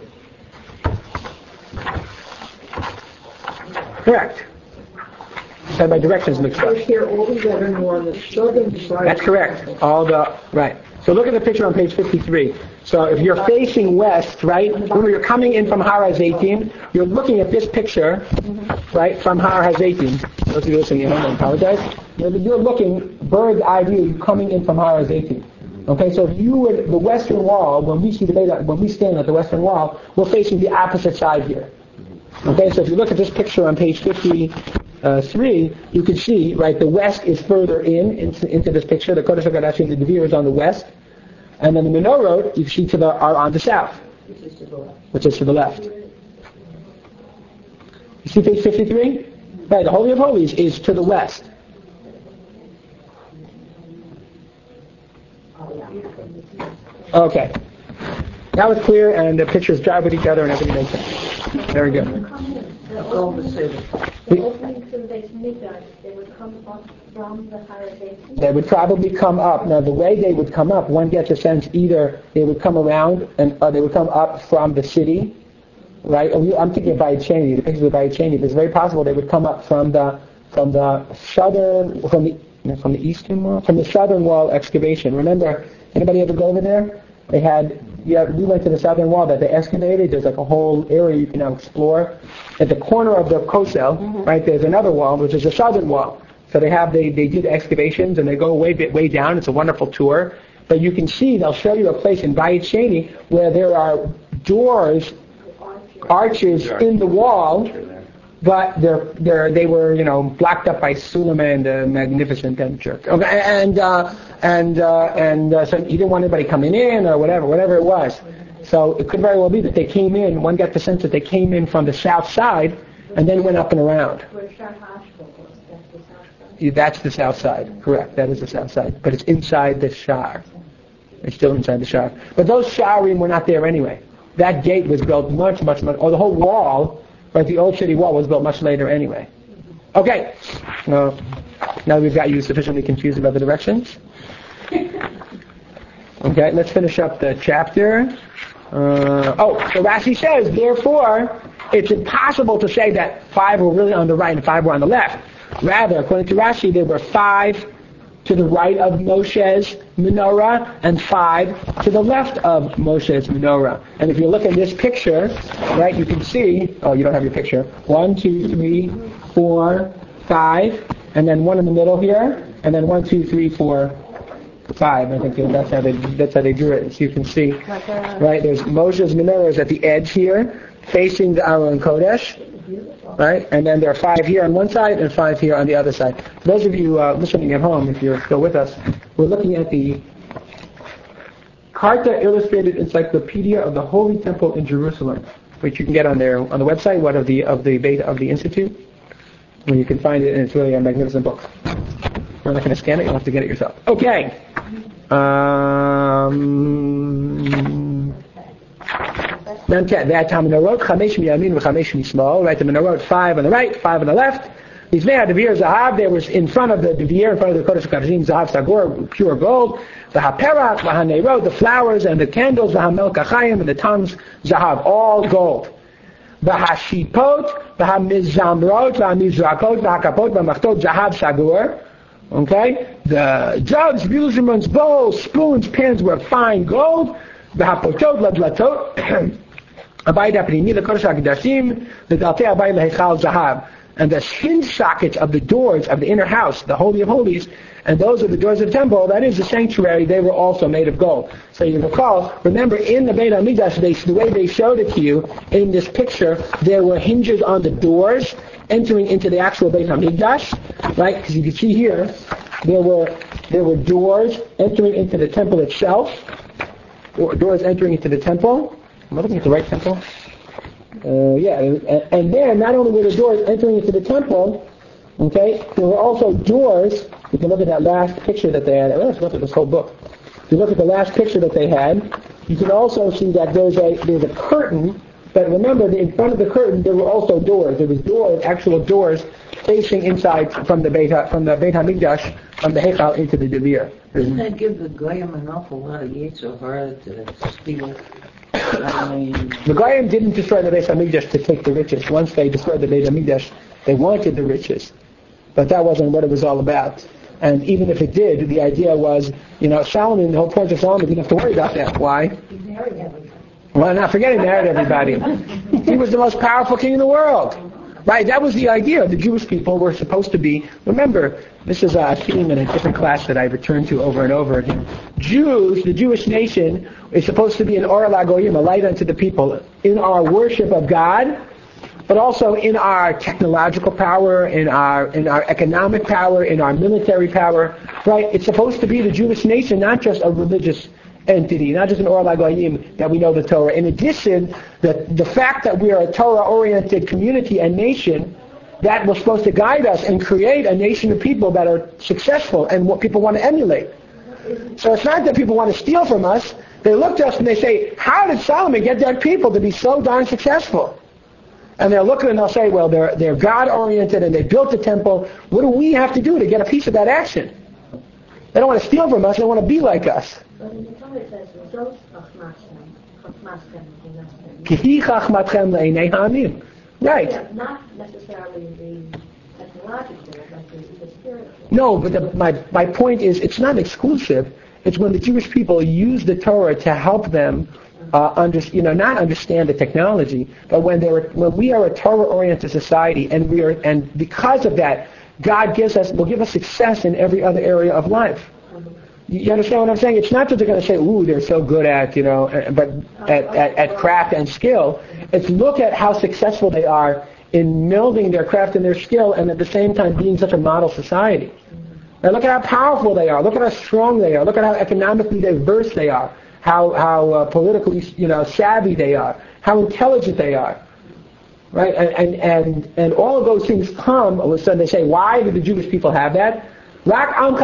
Correct. Had my directions mixed up. First here, all the letters are on the southern side. That's correct. All the right. So look at the picture on page fifty-three. So if you're facing west, right? Remember, you're coming in from Har HaZeitim. You're looking at this picture, right, from Har HaZeitim. Those of you listening at home, I apologize. You're, you're looking bird's eye view, coming in from Har HaZeitim. Okay, so if you were the western wall, when we see the Beit, when we stand at the western wall, we're facing the opposite side here. Okay, so if you look at this picture on page fifty-three, you can see, right, the west is further in into, into this picture. The Kodesh HaKodashim and the Devir is on the west, and then the menorot you see to the are on the south, which is to the left. You see page fifty-three? Right, the Holy of Holies is to the west. Okay. Now it's clear and the pictures drive with each other and everything makes sense. Very good. all the same. We- the Beis Mikdash, they would come up from the Har Basin? They would probably come up. Now, the way they would come up, one gets a sense either they would come around and or they would come up from the city, right? Oh, I'm thinking of Bayit Sheni, the pictures of Bayit Sheni, but it's very possible they would come up from the from the southern, from the from the eastern wall, from the southern wall excavation. Remember, anybody ever go over there? They had, yeah, we went to the southern wall that they excavated. There's like a whole area you can now explore. At the corner of the Kosel, mm-hmm. right, there's another wall, which is the southern wall. So they have, they, they did excavations and they go way, way down. It's a wonderful tour. But you can see, they'll show you a place in Bayit Sheni where there are doors, arches in the wall, but they're, they're, they were, you know, blocked up by Suleiman, the magnificent emperor. Okay, and uh, and uh, and uh, so he didn't want anybody coming in or whatever, whatever it was. So it could very well be that they came in. One got the sense that they came in from the south side and then went up and around. Where Shar Hashbon was, that's the south side. That's the south side, correct? That is the south side, but it's inside the Shar. It's still inside the Shar. But those Sharim were not there anyway. That gate was built much, much, much, or the whole wall. Right, the old city wall was built much later anyway. Okay, now, now we've got you sufficiently confused about the directions. Okay, let's finish up the chapter. Uh, oh, so Rashi says, therefore, it's impossible to say that five were really on the right and five were on the left. Rather, according to Rashi, there were five to the right of Moshe's menorah and five to the left of Moshe's menorah. And if you look at this picture, right, you can see, oh, you don't have your picture, one, two, three, four, five, and then one in the middle here, and then one, two, three, four, five. I think that's how they, that's how they drew it. So you can see, right, there's Moshe's menorah is at the edge here, facing the Aron Kodesh. Right, and then there are five here on one side and five here on the other side. For those of you uh, listening at home, if you're still with us, we're looking at the Carta Illustrated Encyclopedia of the Holy Temple in Jerusalem, which you can get on there on the website, what of the of the Beta of the Institute, where you can find it, and it's really a magnificent book. We're not going to scan it; you'll have to get it yourself. Okay. Um, Right, the menorot, five on the right, five on the left. These Mea Devir Zahav, there was in front of the Devir, in front of the Kodesh HaKodashim, Zahav Sagor, pure gold. The HaPerach, the HaNeirot, the flowers and the candles, the HaMelech HaChaim, and the tongues, Zahav, all gold. The HaShipot, the HaMizamrot, the HaMizrakot, the HaKapot, the HaMachtot, Zahav Sagor. Okay? The jugs, Bilzerman's bowls, spoons, pans were fine gold. The HaPotot, Ladlatot, Abayit HaPnimi, the Kodesh HaKodashim, the Daltei Abayit LeHechal Zahav. And the hinge sockets of the doors of the inner house, the Holy of Holies, and those are the doors of the temple, that is the sanctuary, they were also made of gold. So you recall, remember in the Beit HaMikdash, they, the way they showed it to you, in this picture, there were hinges on the doors entering into the actual Beit HaMikdash, right? Because you can see here, there were there were doors entering into the temple itself, or doors entering into the temple. Am I looking at the right temple? Uh, yeah, and, and then not only were the doors entering into the temple, okay, there were also doors. You can look at that last picture that they had. Let's look at this whole book. If you look at the last picture that they had, you can also see that there's a there's a curtain. But remember, in front of the curtain, there were also doors. There was doors, actual doors, facing inside from the Beit from the Beit Hamikdash, from the Heichal into the Devir. Doesn't that give the Goyim an awful lot of Yetzer Hara to steal? I mean, the Goyim didn't destroy the Beit Hamikdash to take the riches. Once they destroyed the Beit Hamikdash, they wanted the riches, but that wasn't what it was all about. And even if it did, the idea was, you know, Solomon, the whole point of Solomon, didn't have to worry about that. Why? Well, not forgetting he married everybody. He was the most powerful king in the world. Right, that was the idea. The Jewish people were supposed to be, remember, this is a theme in a different class that I return to over and over again. Jews, the Jewish nation, is supposed to be an Or LaGoyim, a light unto the people, in our worship of God, but also in our technological power, in our in our economic power, in our military power. Right, it's supposed to be the Jewish nation, not just a religious entity, not just an Or LaGoyim that we know the Torah. In addition, the, the fact that we are a Torah-oriented community and nation, that was supposed to guide us and create a nation of people that are successful and what people want to emulate. So it's not that people want to steal from us. They look to us and they say, how did Solomon get that people to be so darn successful? And they'll look at it and they'll say, well, they're, they're God-oriented and they built the temple. What do we have to do to get a piece of that action? They don't want to steal from us. They want to be like us. But in the Torah it says, "Zos chachmastem, chachmastem dinastem." Kihi chachmatchem le'enei ha'amim. Right. Yeah, not necessarily the technological, but the, the spiritual. No, but the, my, my point is it's not exclusive. It's when the Jewish people use the Torah to help them uh, under, you know, not understand the technology, but when they were, when we are a Torah-oriented society, and we are, and because of that, God gives us, will give us success in every other area of life. You understand what I'm saying? It's not that they're going to say, "Ooh, they're so good at, you know," but at, at, at craft and skill. It's look at how successful they are in melding their craft and their skill, and at the same time being such a model society. Now look at how powerful they are. Look at how strong they are. Look at how economically diverse they are. How how uh, politically, you know, savvy they are. How intelligent they are. Right? And and and, and all of those things come. All of a sudden they say, why do the Jewish people have that? Right? Well,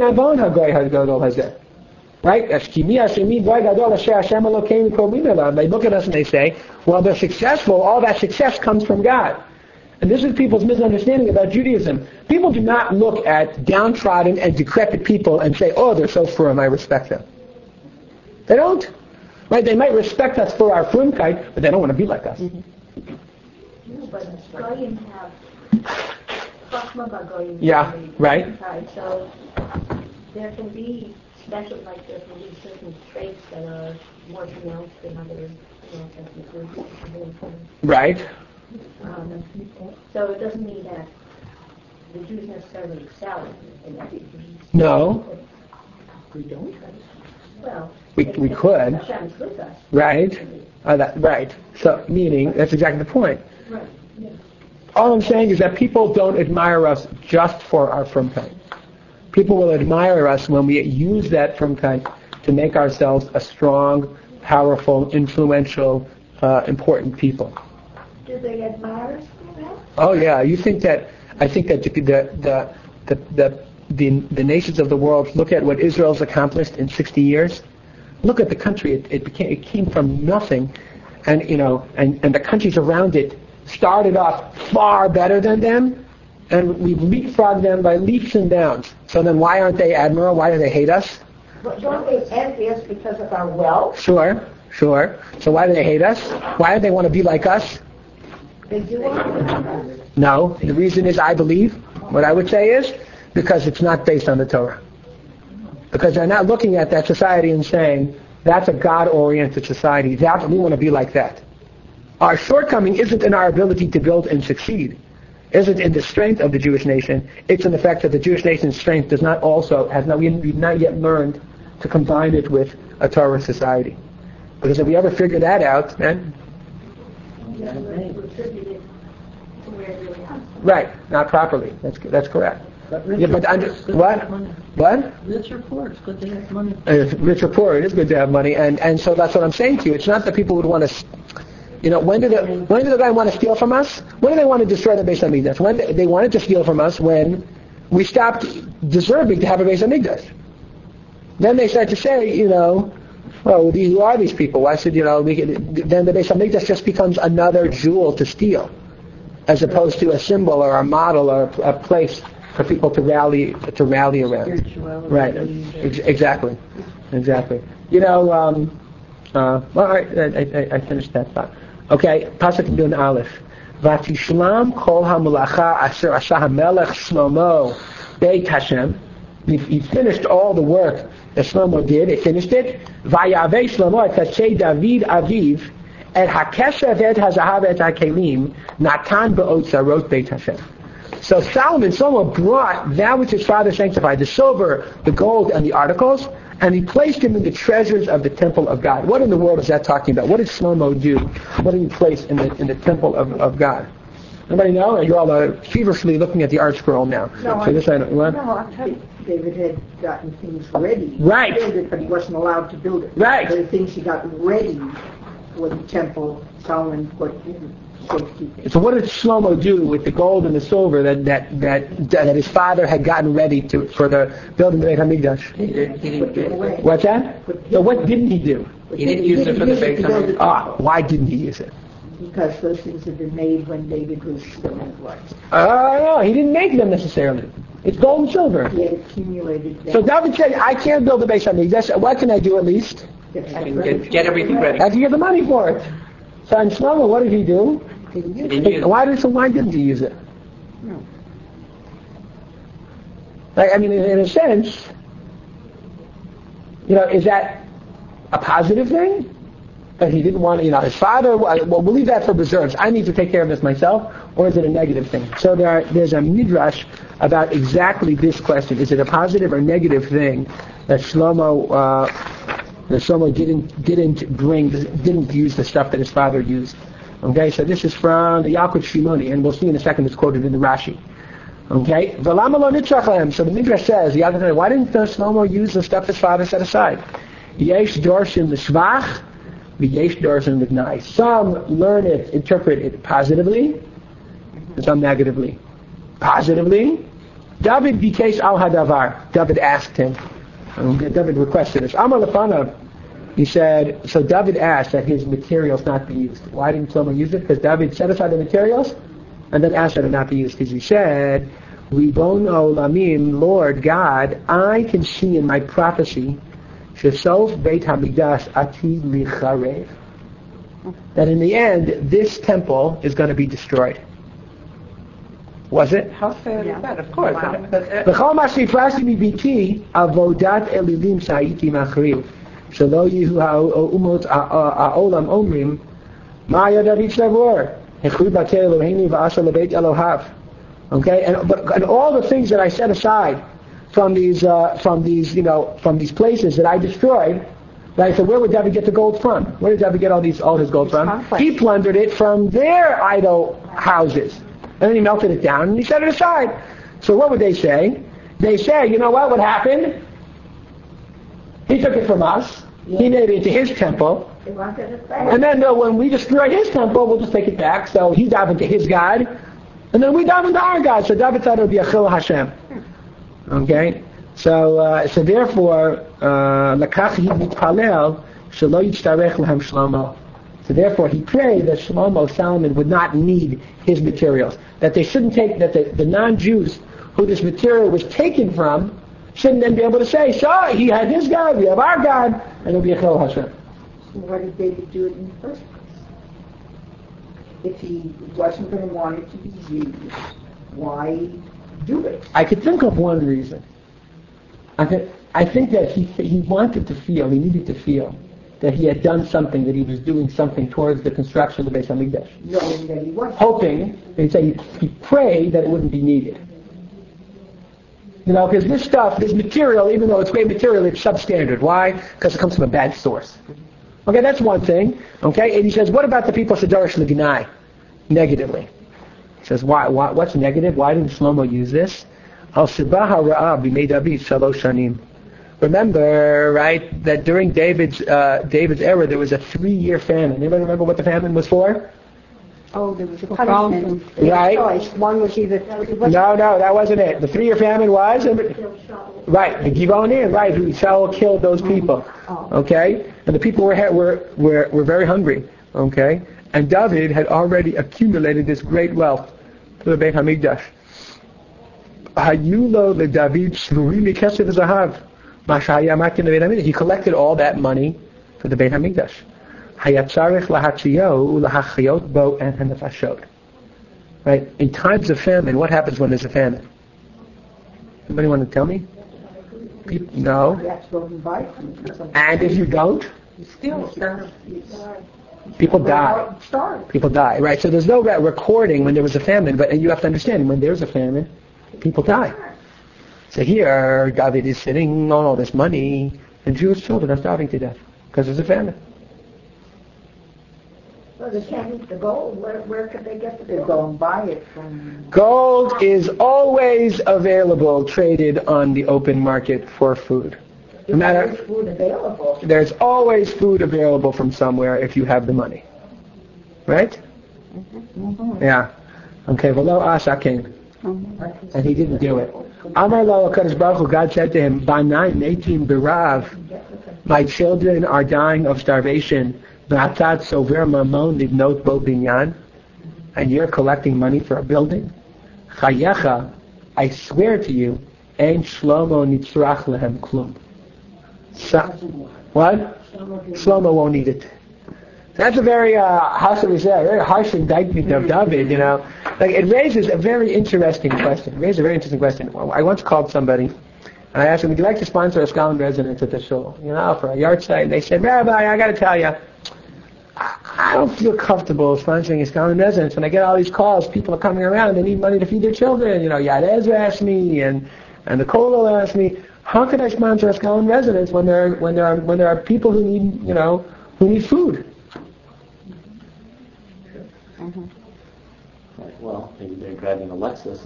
they look at us and they say, well, they're successful. All that success comes from God. And this is people's misunderstanding about Judaism. People do not look at downtrodden and decrepit people and say, oh, they're so firm, I respect them. They don't. Right? They might respect us for our frumkeit, but they don't want to be like us. Mm-hmm. No, but Goyim have Chachma Bagoyim. Yeah, right. Inside, so there can be special, like there can be certain traits that are more pronounced than others. You know, ethnic groups. Right. Um, so it doesn't mean that the Jews necessarily excel in everything. No. We don't. Well, we we could. Hashem's with us. Right. Uh, that, right. So meaning that's exactly the point. Right. Yeah. All I'm saying is that people don't admire us just for our frumkeit. People will admire us when we use that frumkeit to make ourselves a strong, powerful, influential, uh, important people. Do they admire us for that? Oh yeah, you think that? I think that the the the the the, the nations of the world look at what Israel's accomplished in sixty years. Look at the country; it, it became it came from nothing, and you know, and, and the countries around it started off far better than them, and we leapfrogged them by leaps and bounds. So then, why aren't they admiral? Why do they hate us? But don't they envy us because of our wealth? Sure, sure. So why do they hate us? Why do they want to be like us? They do want. No. The reason is, I believe, what I would say is, because it's not based on the Torah. Because they're not looking at that society and saying, that's a God-oriented society. That, we want to be like that. Our shortcoming isn't in our ability to build and succeed. Isn't in the strength of the Jewish nation. It's in the fact that the Jewish nation's strength does not also, has not, we've not yet learned to combine it with a Torah society. Because if we ever figure that out, then... Right, not properly. That's that's correct. But rich Yeah, but or I'm poor, just, it's good to what? have money. What? Rich or poor, it's good to have money. Uh, rich or poor, it is good to have money, and and so that's what I'm saying to you. It's not that people would want to, you know, when did the when did the guy want to steal from us? When did they want to destroy the Beis Hamikdash? When they wanted to steal from us when we stopped deserving to have a Beis Hamikdash. Then they start to say, you know, well, who are these people? Why should you know? We could, then the Beis Hamikdash just becomes another jewel to steal, as opposed to a symbol or a model or a, a place for people to rally to rally around. Right. Ex- exactly. Exactly. You know. Um, uh, well, all right. I, I, I finished that thought. Okay. Pasuk Nun Aleph. Vatishlam kol hamulacha asher asher hamelech Shlomo beit Hashem. He finished all the work that Shlomo did. He finished it. Vayavei Shlomo et kasei David aviv et hakeshev et hazahav et hakelim natan be'otzarot beit Hashem. So Solomon, Solomon brought that which his father sanctified, the silver, the gold, and the articles, and he placed them in the treasures of the temple of God. What in the world is that talking about? What did Shlomo do? What did he place in the in the temple of, of God? Anybody know? You're all uh, feverishly looking at the art scroll now. No, so this I know. What? No, I'll tell you, David had gotten things ready. Right. He built it, but he wasn't allowed to build it. Right. The things he got ready for the temple, Solomon put in safekeeping. So what did Shlomo do with the gold and the silver that that that, that his father had gotten ready to for the building of the Beit Hamikdash? He didn't, he didn't do it. What's that? So what didn't he do? He didn't use it for the Beit Hamikdash. Ah, why didn't he use it? Because those things had been made when David was still in life. Uh, no, he didn't make them necessarily. It's gold and silver. He had accumulated them. So David said, I can't build a Beis Hamikdash. What can I do at least? Get, get everything ready. I have to get the money for it. So in Shlomo, what did he do? He didn't use Why did so? Why didn't he use it? No. Like, I mean, in, in a sense, you know, is that a positive thing? That he didn't want, you know, his father. Well, we'll leave that for reserves. I need to take care of this myself, or is it a negative thing? So there, are, there's a midrash about exactly this question: is it a positive or negative thing that Shlomo, uh, that Shlomo didn't didn't bring, didn't use the stuff that his father used? Okay, so this is from the Yalkut Shimoni, and we'll see in a second. It's quoted in the Rashi. Okay, V'lama lo nitzrach. So the midrash says, the other day, why didn't uh, Shlomo use the stuff his father set aside? Yesh dorshim l'shvach. Some learn it, interpret it positively, and some negatively. Positively, David bikesh al hadavar. David asked him. David requested this. Amar lefanav. He said, so David asked that his materials not be used. Why didn't Shlomo use it? Because David set aside the materials and then asked that it not be used. Because he said, Ribono Olamim, Lord God, I can see in my prophecy Shesof Beit Hamikdash Atid Licharev, that in the end, this temple is going to be destroyed. Was it? How sad is that? Of course. V'chol ma shifrasi mibiti avodat elilim sa'iti machriv shelo yihu ha'umot ha'olam omrim ma yadavid shavor hechud batei Eloheinu v'asher lebeit Elohav. Okay, and but and all the things that I set aside from these uh, from these you know from these places that I destroyed, right? So where would David get the gold from? Where did David get all these all his gold from? He plundered it from their idol houses, and then he melted it down and he set it aside. So what would they say? They say, you know what? What happened? He took it from us. Yeah. He made it into his temple. And then uh, when we destroy his temple, we'll just take it back. So he dive into his God. And then we dive into our God. So David thought it would be a Chil Hashem. Okay? So uh, so therefore, Lakach hi mitpalel shelo yitztarech lehem Shlomo. So therefore he prayed that Shlomo, Solomon, would not need his materials. That they shouldn't take, that the, the non-Jews who this material was taken from shouldn't then be able to say, so he had his God, we have our God, and it'll be a Chil Hashem. So why did David do it in the first place? If he wasn't going to want it to be used, why do it? I could think of one reason. I think, I think that he he wanted to feel, he needed to feel that he had done something, that he was doing something towards the construction of the Beis Hamikdash. Knowing that he was. Hoping, he'd say, he prayed that it wouldn't be needed. You know, because this stuff, this material, even though it's great material, it's substandard. Why? Because it comes from a bad source. Okay, that's one thing. Okay, and he says, what about the people Shadarish L'Gnai? Negatively. He says, why, why? What's negative? Why didn't Shlomo use this? Al Shibaha Ra'ah B'mei David Shalosh Shanim. Remember, right, that during David's uh, David's era, there was a three-year famine. Anybody remember what the famine was for? Oh, there was a punishment. Right. Choice. One was either... No, no, that wasn't it. The three-year famine was... Right, the Givonim, right, who Saul killed those people. Okay? And the people were, were, were, were very hungry. Okay? And David had already accumulated this great wealth for the Beit HaMikdash. Hayulo le David shvuri mikesed zahav. He collected all that money for the Beit HaMikdash. Right? In times of famine, what happens when there's a famine? Anybody want to tell me? People, no. And if you don't? People die. People die. Right? So there's no recording when there was a famine, but you have to understand, when there's a famine, people die. So here, David is sitting on all this money, and Jewish children are starving to death because there's a famine. Well, they can't eat the gold. Where, where could they get the They gold? go and buy it from... Gold is always available, traded on the open market for food. No matter, There's food available. there's always food available from somewhere if you have the money. Right? Mm-hmm. Yeah. Okay, V'lo Asa came. And he didn't do it. Amar lo HaKadosh Baruch Hu, God said to him, Banai meitim b'rav, my children are dying of starvation. V'atat sover mamon libnot bo binyan, and you're collecting money for a building. Chayecha, I swear to you, ein Shlomo nitzrach lehem klum. So, what? Shlomo won't eat it. That's a very, uh, how should we say, a very harsh indictment of David, you know. Like, it raises a very interesting question. It raises a very interesting question. I once called somebody, and I asked them, would you like to sponsor a Scotland residence at the shul, you know, for a yard site? And they said, Rabbi, I got to tell you, I don't feel comfortable sponsoring a Scotland residence. When I get all these calls, people are coming around, they need money to feed their children. You know, Yad Ezra asked me, and, and the Kollel asked me, how could I sponsor a Scotland residence when there, when there are, when there are people who need, you know, who need food? Mm-hmm. Well, maybe they're driving a Lexus.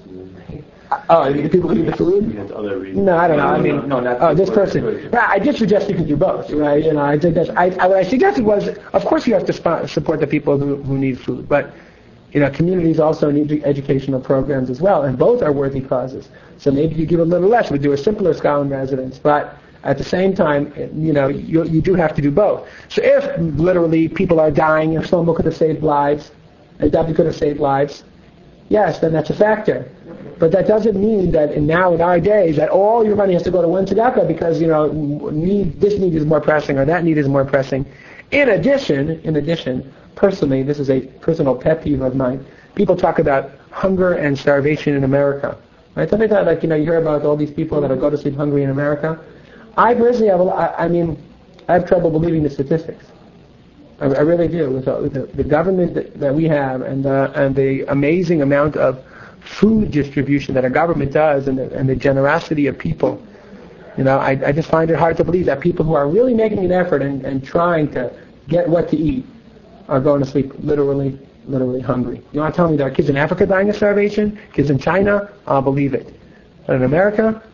Oh, I mean, the people who need the food? That's other reasons. No, I don't know. I mean, no, not oh, this person. Right, I just suggest you can do both, right? You know, I think that's. I, I what I suggested was, of course, you have to sp- support the people who, who need food, but you know, communities also need educational programs as well, and both are worthy causes. So maybe you give a little less. We do a simpler Scotland residence, but at the same time, you know, you you do have to do both. So if literally people are dying, if Shlomo could have saved lives, and David could have saved lives, yes, then that's a factor. But that doesn't mean that in now in our days that all your money has to go to one tzedakah because, you know, need, this need is more pressing or that need is more pressing. In addition, in addition, personally, this is a personal pet peeve of mine. People talk about hunger and starvation in America. Right? So they thought, like, you know, you hear about all these people that are go to sleep hungry in America. I personally have, a, I, I mean, I have trouble believing the statistics. I, I really do. With the, with the, the government that, that we have and the, and the amazing amount of food distribution that our government does and the, and the generosity of people, you know, I, I just find it hard to believe that people who are really making an effort and, and trying to get what to eat are going to sleep literally, literally hungry. You want to tell me there are kids in Africa dying of starvation? Kids in China? I'll believe it. But in America,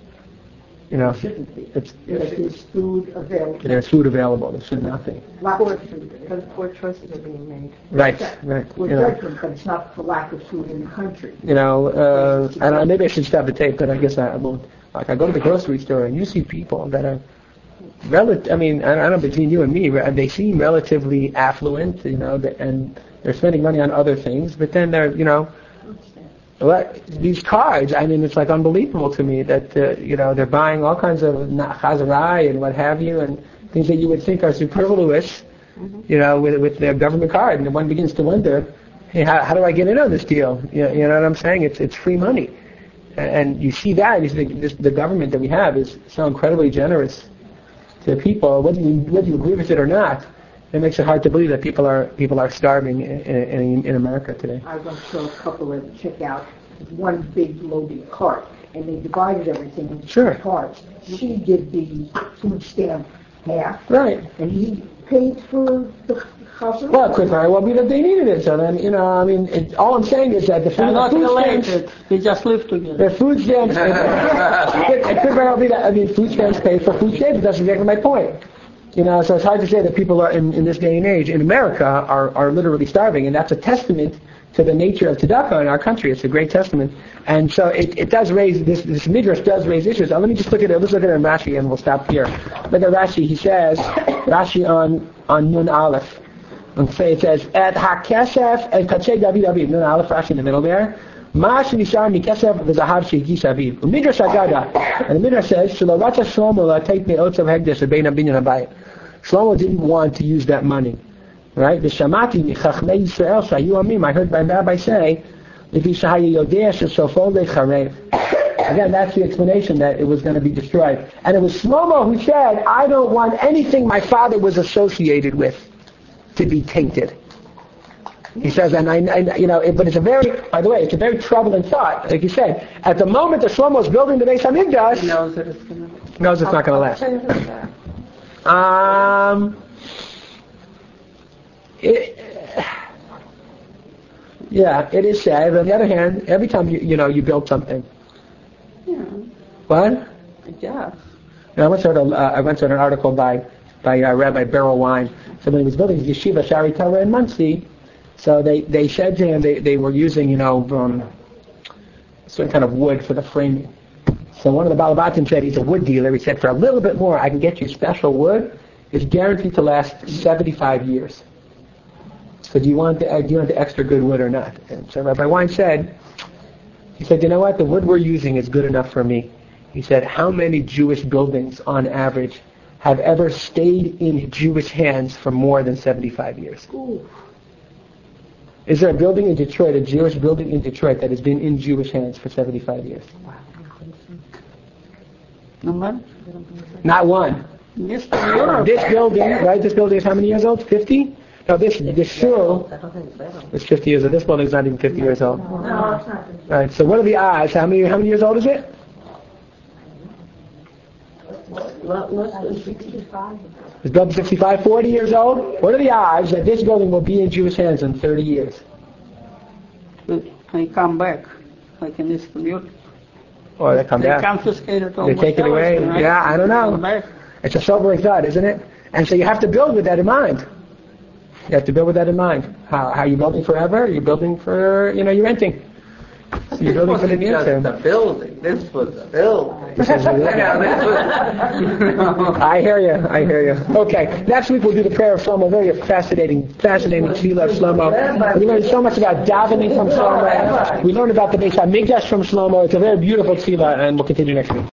you know, it's, There's food available. there's food available. There should not be. Lack of food. Because poor choices are being made. Right, right. We're You know, judging, but it's not for lack of food in the country. you know uh, I don't know, maybe I should stop the tape, but I guess I won't. Like, I go to the grocery store and you see people that are relative. I mean, I don't know, between you and me, they seem relatively affluent, you know, and they're spending money on other things, but then they're, you know, what, these cards, I mean, it's like unbelievable to me that, uh, you know, they're buying all kinds of chazarai and what have you, and things that you would think are superfluous, mm-hmm. you know, with with their government card, and one begins to wonder, hey, how, how do I get in on this deal? You know, you know what I'm saying? It's it's free money, and you see that, and you see this, the government that we have is so incredibly generous to people, whether you whether you agree with it or not. It makes it hard to believe that people are people are starving in, in, in America today. I went to a couple and check out one big loaded cart, and they divided everything into Sure. parts. She did the food stamp half, Right. and he paid for the chazar. Well, it could very well be that they needed it. So then, you know, I mean, it, all I'm saying is that the food, Not food related. stamps, They just live together. the food stamps, it, it could very well be that, I mean, food stamps pay for food stamps. That's exactly my point. You know, so it's hard to say that people are in, in this day and age in America are, are literally starving, and that's a testament to the nature of tzedakah in our country. It's a great testament, and so it, it does raise this. This midrash does raise issues. Now, let me just look at it. Let's look at it in Rashi, and we'll stop here. Look at Rashi. He says, Rashi on on Nun Aleph, and say it says at Hakesef and Kachay David Aviv. Nun Aleph, Rashi in the middle there. Ma shenishar mikesef v'zahav shehigish Aviv. Midrash Agada, and the midrash says Shelo ratza Shlomo lateit me'ot of hegdesh bein abinyan habayit. Shlomo didn't want to use that money, right? The Shamati Chachmei Yisrael Shayu Amim. I heard my rabbi say, "If Yishaya Yodeh Shesofo Lecharev." Again, that's the explanation that it was going to be destroyed. And it was Shlomo who said, "I don't want anything my father was associated with to be tainted." He says, and I, I you know, it, but it's a very, by the way, it's a very troubling thought. Like you said, at the moment that Shlomo is building the Beis Hamikdash, He knows that it's going to... knows it's not going to last. Um, it, yeah, it is sad. But on the other hand, every time you you know you build something, Yeah, what? I guess. You know, I once read a, uh, I once read an article by by uh, Rabbi Beryl Wine. So when he was building his yeshiva Shari Torah in Muncie, so they, they said to him they, they were using you know um, certain kind of wood for the framing. So one of the Balabatim said, he's a wood dealer. He said, for a little bit more, I can get you special wood. is guaranteed to last seventy-five years. So do you want the, do you want the extra good wood or not? And so Rabbi Wein said, he said, you know what, the wood we're using is good enough for me. He said, how many Jewish buildings on average have ever stayed in Jewish hands for more than seventy-five years? Ooh. Is there a building in Detroit, a Jewish building in Detroit, that has been in Jewish hands for seventy-five years? No one? Not one. Yes, Europe. This building, right, this building is how many years old? fifty? No, this, this shul is fifty years old. This building is not even fifty years old. No, it's not. Right, so what are the odds? How many, how many years old is it? This building is sixty-five, forty years old. What are the odds that this building will be in Jewish hands in thirty years? They come back, like in this community. Or they come They back. confiscate it all. They take it away. Right? Yeah, I don't Come know. back. It's a sobering thought, isn't it? And so you have to build with that in mind. You have to build with that in mind. How, how are you building forever? You're building for, you know, you're renting. So you're building for the near term. The building. This was the building. I hear you. I hear you. Okay. Next week we'll do the prayer of Shlomo. Very fascinating, fascinating tefillah of Shlomo. We learned so much about davening from Shlomo. We learned about the Beis HaMikdash from Shlomo. It's a very beautiful tefillah, and we'll continue next week.